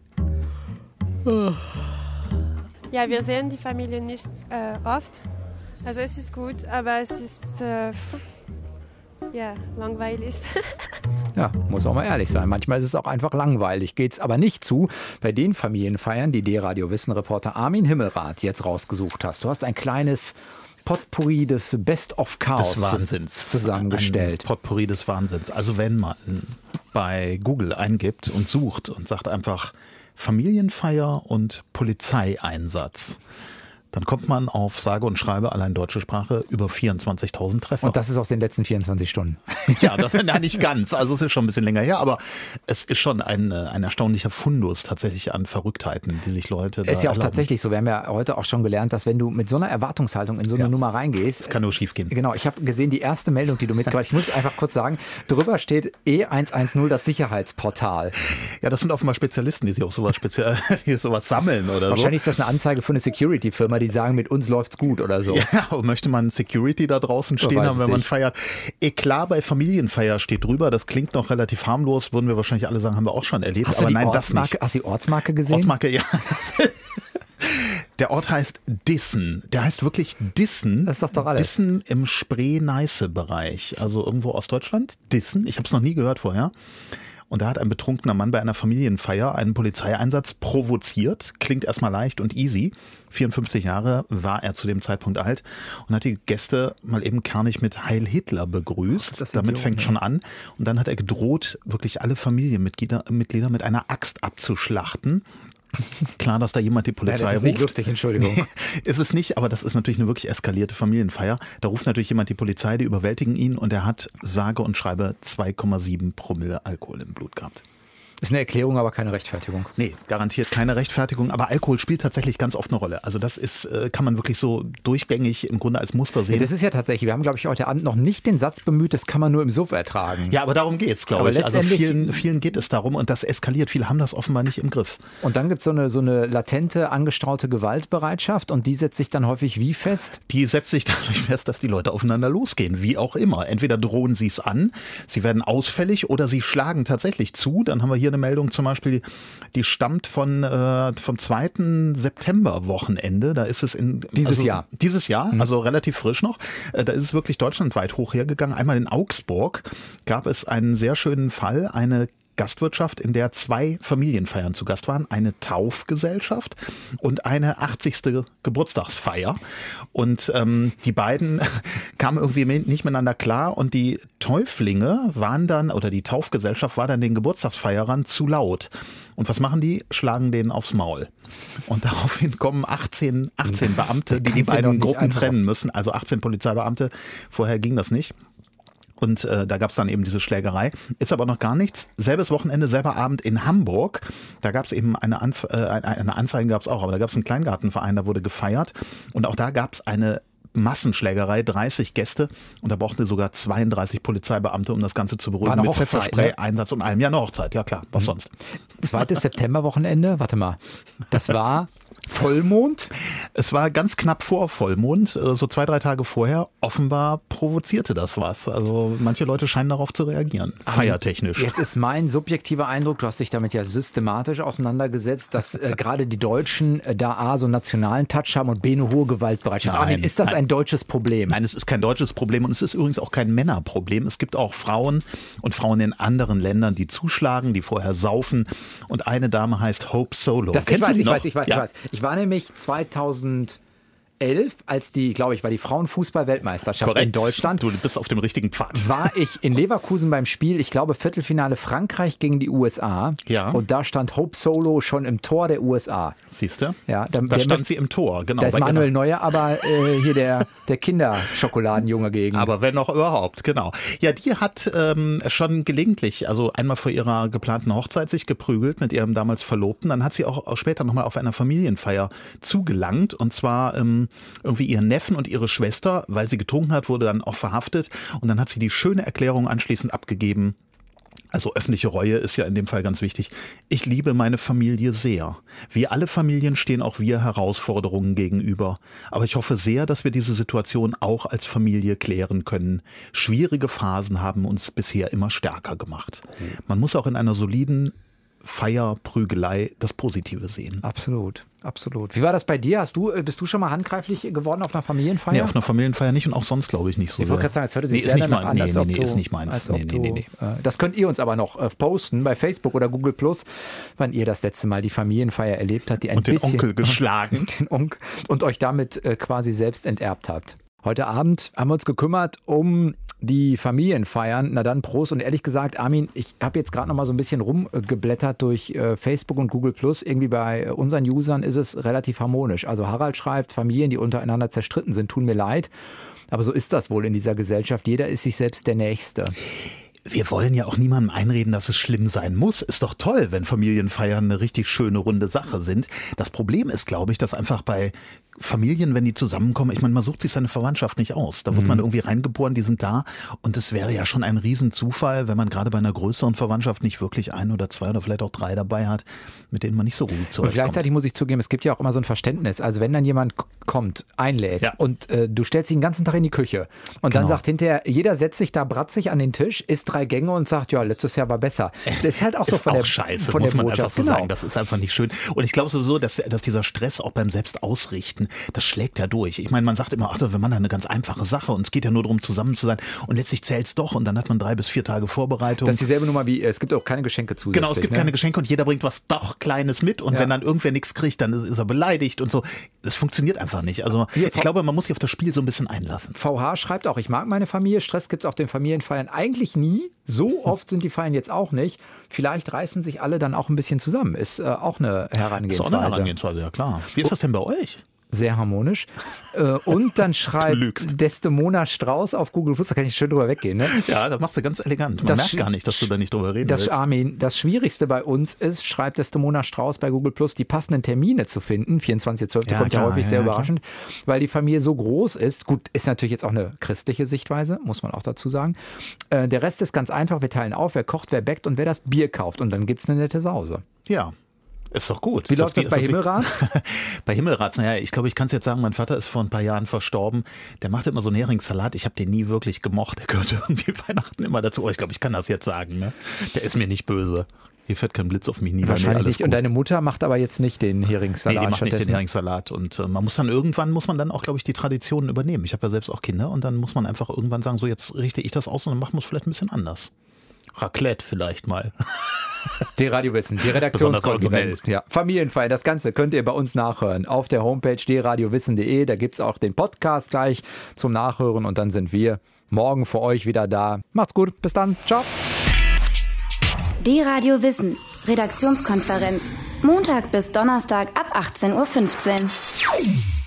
Ja, wir sehen die Familie nicht äh, oft. Also es ist gut, aber es ist äh, ja, langweilig. Ja, muss auch mal ehrlich sein. Manchmal ist es auch einfach langweilig. Geht's aber nicht zu bei den Familienfeiern, die D-Radio-Wissen-Reporter Armin Himmelrath jetzt rausgesucht hast. Du hast ein kleines Potpourri des Best-of-Chaos des Wahnsinns zusammengestellt. Ein Potpourri des Wahnsinns. Also wenn man bei Google eingibt und sucht und sagt einfach Familienfeier und Polizeieinsatz, dann kommt man auf sage und schreibe allein deutsche Sprache über vierundzwanzigtausend Treffer. Und das ist aus den letzten vierundzwanzig Stunden. Ja, das ist ja nicht ganz. Also es ist schon ein bisschen länger her, aber es ist schon ein, ein erstaunlicher Fundus tatsächlich an Verrücktheiten, die sich Leute da Ist ja auch erlauben. tatsächlich so. Wir haben ja heute auch schon gelernt, dass wenn du mit so einer Erwartungshaltung in so eine Ja. Nummer reingehst. Das kann nur schief gehen. Genau, ich habe gesehen, die erste Meldung, die du mitgebracht hast, ich muss einfach kurz sagen, drüber steht E eins eins null, das Sicherheitsportal. Ja, das sind offenbar Spezialisten, die sich auf sowas, speziell, die sowas sammeln oder so. Wahrscheinlich ist das eine Anzeige für eine Security-Firma, die sagen, mit uns läuft's gut oder so. Ja, und möchte man Security da draußen stehen weiß haben, es wenn man nicht. feiert. Eklat bei Familienfeier steht drüber. Das klingt noch relativ harmlos. Würden wir wahrscheinlich alle sagen, haben wir auch schon erlebt. Hast aber du die nein, Ortsmarke, das nicht. hast du die Ortsmarke gesehen? Ortsmarke, ja. Der Ort heißt Dissen. Der heißt wirklich Dissen. Das sagt doch alles. Dissen im Spree-Neiße-Bereich. Also irgendwo aus Deutschland. Dissen. Ich habe es noch nie gehört vorher. Und da hat ein betrunkener Mann bei einer Familienfeier einen Polizeieinsatz provoziert. Klingt erstmal leicht und easy. vierundfünfzig Jahre war er zu dem Zeitpunkt alt und hat die Gäste mal eben kernig mit Heil Hitler begrüßt. Das Damit Idiot, fängt ja. schon an. Und dann hat er gedroht, wirklich alle Familienmitglieder Mitglieder mit einer Axt abzuschlachten. Klar, dass da jemand die Polizei ja, das ist ruft. nicht lustig, Entschuldigung. Nee, ist es nicht, aber das ist natürlich eine wirklich eskalierte Familienfeier. Da ruft natürlich jemand die Polizei, die überwältigen ihn und er hat sage und schreibe zwei Komma sieben Promille Alkohol im Blut gehabt. Ist eine Erklärung, aber keine Rechtfertigung. Nee, garantiert keine Rechtfertigung, aber Alkohol spielt tatsächlich ganz oft eine Rolle. Also das ist, kann man wirklich so durchgängig im Grunde als Muster sehen. Ja, das ist ja tatsächlich, wir haben glaube ich heute Abend noch nicht den Satz bemüht, das kann man nur im Suff ertragen. Ja, aber darum geht's, glaube ich. Also vielen, vielen geht es darum und das eskaliert. Viele haben das offenbar nicht im Griff. Und dann gibt es so eine, so eine latente, angestaute Gewaltbereitschaft und die setzt sich dann häufig wie fest? Die setzt sich dadurch fest, dass die Leute aufeinander losgehen, wie auch immer. Entweder drohen sie es an, sie werden ausfällig oder sie schlagen tatsächlich zu. Dann haben wir hier eine Meldung zum Beispiel, die stammt von äh, vom zweiten September-Wochenende. Da ist es in dieses also, Jahr. Dieses Jahr, mhm. also relativ frisch noch. Äh, da ist es wirklich deutschlandweit hoch hergegangen. Einmal in Augsburg gab es einen sehr schönen Fall, eine Gastwirtschaft, in der zwei Familienfeiern zu Gast waren. Eine Taufgesellschaft und eine achtzigste Geburtstagsfeier. Und ähm, die beiden kamen irgendwie nicht miteinander klar und die Täuflinge waren dann, oder die Taufgesellschaft war dann den Geburtstagsfeierern zu laut. Und was machen die? Schlagen denen aufs Maul. Und daraufhin kommen achtzehn, achtzehn Beamte, die die beiden Gruppen trennen müssen. Also achtzehn Polizeibeamte. Vorher ging das nicht. Und äh, da gab es dann eben diese Schlägerei. Ist aber noch gar nichts. Selbes Wochenende, selber Abend in Hamburg. Da gab es eben eine, Anze äh, eine Anzeige, gab es auch, aber da gab es einen Kleingartenverein, da wurde gefeiert. Und auch da gab es eine Massenschlägerei, dreißig Gäste. Und da brauchten sogar zweiunddreißig Polizeibeamte, um das Ganze zu beruhigen. War eine mit Hochzeit, Pfefferspray, ne? Einsatz und allem. Ja, eine Hochzeit, ja klar. Was mhm. sonst? Zweites Septemberwochenende, warte mal. Das war Vollmond? Es war ganz knapp vor Vollmond, so zwei, drei Tage vorher. Offenbar provozierte das was. Also manche Leute scheinen darauf zu reagieren, feiertechnisch. Jetzt ist mein subjektiver Eindruck, du hast dich damit ja systematisch auseinandergesetzt, dass äh, gerade die Deutschen äh, da A, so einen nationalen Touch haben und B, eine hohe Gewaltbereitschaft. Nein, Armin, ist das nein. ein deutsches Problem? Nein, es ist kein deutsches Problem und es ist übrigens auch kein Männerproblem. Es gibt auch Frauen und Frauen in anderen Ländern, die zuschlagen, die vorher saufen. Und eine Dame heißt Hope Solo. Das, Kennst ich, weiß, du die ich noch? weiß, ich weiß, ja. ich weiß. Ich war nämlich zweitausendelf, als die, glaube ich, war die Frauenfußball-Weltmeisterschaft Korrekt. in Deutschland. Du bist auf dem richtigen Pfad. War ich in Leverkusen beim Spiel, ich glaube Viertelfinale Frankreich gegen die U S A. Ja. Und da stand Hope Solo schon im Tor der U S A. Siehst du? Ja, da, da stand sie im Tor, genau. Da ist Manuel ihrer... Neuer, aber äh, hier der, der Kinderschokoladenjunge gegen. Aber wenn noch überhaupt, genau. Ja, die hat ähm, schon gelegentlich, also einmal vor ihrer geplanten Hochzeit sich geprügelt mit ihrem damals Verlobten. Dann hat sie auch, auch später nochmal auf einer Familienfeier zugelangt. Und zwar ähm, irgendwie ihren Neffen und ihre Schwester, weil sie getrunken hat, wurde dann auch verhaftet. Und dann hat sie die schöne Erklärung anschließend abgegeben. Also öffentliche Reue ist ja in dem Fall ganz wichtig. Ich liebe meine Familie sehr. Wie alle Familien stehen auch wir Herausforderungen gegenüber. Aber ich hoffe sehr, dass wir diese Situation auch als Familie klären können. Schwierige Phasen haben uns bisher immer stärker gemacht. Man muss auch in einer soliden Feierprügelei das Positive sehen. Absolut, absolut. Wie war das bei dir? Hast du, bist du schon mal handgreiflich geworden auf einer Familienfeier? Nee, auf einer Familienfeier nicht und auch sonst glaube ich nicht so. Ich wollte gerade sagen, es hörte sich nee, sehr ist nicht danach mein, an, nee, als nee, ob nee, du, ist nicht meins. als ob Nee, nee, du, nee, nee. äh, Das könnt ihr uns aber noch äh, posten bei Facebook oder Google Plus, wann ihr das letzte Mal die Familienfeier erlebt habt, die ein und den bisschen Onkel geschlagen den Onkel, und euch damit äh, quasi selbst enterbt habt. Heute Abend haben wir uns gekümmert um die Familienfeiern. Na dann Prost. Und ehrlich gesagt, Armin, ich habe jetzt gerade noch mal so ein bisschen rumgeblättert durch äh, Facebook und Google Plus. Irgendwie bei äh, unseren Usern ist es relativ harmonisch. Also Harald schreibt, Familien, die untereinander zerstritten sind, tun mir leid. Aber so ist das wohl in dieser Gesellschaft. Jeder ist sich selbst der Nächste. Wir wollen ja auch niemandem einreden, dass es schlimm sein muss. Ist doch toll, wenn Familienfeiern eine richtig schöne, runde Sache sind. Das Problem ist, glaube ich, dass einfach bei Familien, wenn die zusammenkommen, ich meine, man sucht sich seine Verwandtschaft nicht aus. Da wird mhm. man irgendwie reingeboren, die sind da. Und es wäre ja schon ein Riesenzufall, wenn man gerade bei einer größeren Verwandtschaft nicht wirklich ein oder zwei oder vielleicht auch drei dabei hat, mit denen man nicht so gut zurechtkommt. Und gleichzeitig muss ich zugeben, es gibt ja auch immer so ein Verständnis. Also wenn dann jemand kommt, einlädt ja. und äh, du stellst ihn den ganzen Tag in die Küche und genau. dann sagt hinterher, jeder setzt sich da bratzig an den Tisch, isst drei Gänge und sagt, ja, letztes Jahr war besser. Das ist halt auch so ist von auch der scheiße, von muss der man Botschaft. einfach so genau. sagen. Das ist einfach nicht schön. Und ich glaube sowieso, dass, dass dieser Stress auch beim Selbstausrichten, das schlägt ja durch. Ich meine, man sagt immer, ach, wenn man da eine ganz einfache Sache und es geht ja nur darum, zusammen zu sein und letztlich zählt es doch und dann hat man drei bis vier Tage Vorbereitung. Das ist dieselbe Nummer wie, es gibt auch keine Geschenke zusätzlich. Genau, es gibt ne? keine Geschenke und jeder bringt was doch Kleines mit und ja. wenn dann irgendwer nichts kriegt, dann ist, ist er beleidigt und so. Das funktioniert einfach nicht. Also Hier, ich glaube, man muss sich auf das Spiel so ein bisschen einlassen. V H schreibt auch, ich mag meine Familie, Stress gibt es auf den Familienfeiern eigentlich nie. So oft sind die Feiern jetzt auch nicht. Vielleicht reißen sich alle dann auch ein bisschen zusammen. Ist äh, auch eine Herangehensweise. Ist auch eine Herangehensweise, ja klar. Wie ist das denn bei euch? Sehr harmonisch. Und dann schreibt Desdemona Strauß auf Google Plus, da kann ich schön drüber weggehen. Ne? Ja, da machst du ganz elegant. Man das merkt gar nicht, dass du da nicht drüber reden das, willst. Armin, das Schwierigste bei uns ist, schreibt Desdemona Strauß bei Google Plus, die passenden Termine zu finden. vierundzwanzigster zwölfter Ja, kommt ja häufig ja, sehr ja, überraschend, klar. Weil die Familie so groß ist. Gut, ist natürlich jetzt auch eine christliche Sichtweise, muss man auch dazu sagen. Äh, der Rest ist ganz einfach. Wir teilen auf, wer kocht, wer bäckt und wer das Bier kauft. Und dann gibt es eine nette Sause. Ja. Ist doch gut. Wie läuft das, das bei Himmelrats? Bei Himmelrats, naja, ich glaube, ich kann es jetzt sagen, mein Vater ist vor ein paar Jahren verstorben. Der macht immer so einen Heringssalat. Ich habe den nie wirklich gemocht. Der gehört irgendwie Weihnachten immer dazu. Oh, ich glaube, ich kann das jetzt sagen. Ne? Der ist mir nicht böse. Hier fährt kein Blitz auf mich nieder. Wahrscheinlich nee, nicht. Gut. Und deine Mutter macht aber jetzt nicht den Heringssalat? Nee, die macht nicht den Heringssalat. Und äh, man muss dann irgendwann, muss man dann auch, glaube ich, die Traditionen übernehmen. Ich habe ja selbst auch Kinder und dann muss man einfach irgendwann sagen, so jetzt richte ich das aus und dann machen wir es vielleicht ein bisschen anders. Raclette vielleicht mal. Die Radiowissen, die Redaktionskonferenz. Ja. Familienfeier, das Ganze könnt ihr bei uns nachhören. Auf der Homepage d radiowissen punkt de. Da gibt es auch den Podcast gleich zum Nachhören. Und dann sind wir morgen für euch wieder da. Macht's gut, bis dann. Ciao. D-Radio Wissen, Redaktionskonferenz. Montag bis Donnerstag ab achtzehn Uhr fünfzehn.